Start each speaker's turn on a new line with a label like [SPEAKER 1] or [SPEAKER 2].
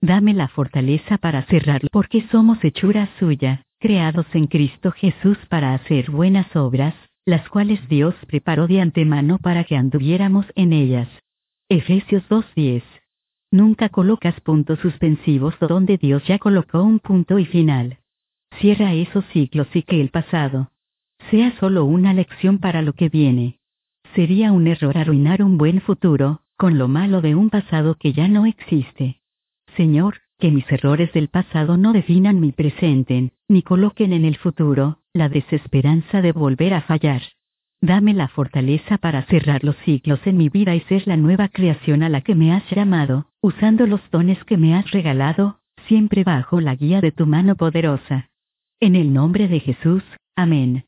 [SPEAKER 1] Dame la fortaleza para cerrarlo, porque somos hechura suya, creados en Cristo Jesús para hacer buenas obras, las cuales Dios preparó de antemano para que anduviéramos en ellas. Efesios 2:10. Nunca colocas puntos suspensivos donde Dios ya colocó un punto y final. Cierra esos ciclos y que el pasado sea solo una lección para lo que viene. Sería un error arruinar un buen futuro, con lo malo de un pasado que ya no existe. Señor, que mis errores del pasado no definan mi presente, ni coloquen en el futuro la desesperanza de volver a fallar. Dame la fortaleza para cerrar los ciclos en mi vida y ser la nueva creación a la que me has llamado, usando los dones que me has regalado, siempre bajo la guía de tu mano poderosa. En el nombre de Jesús, amén.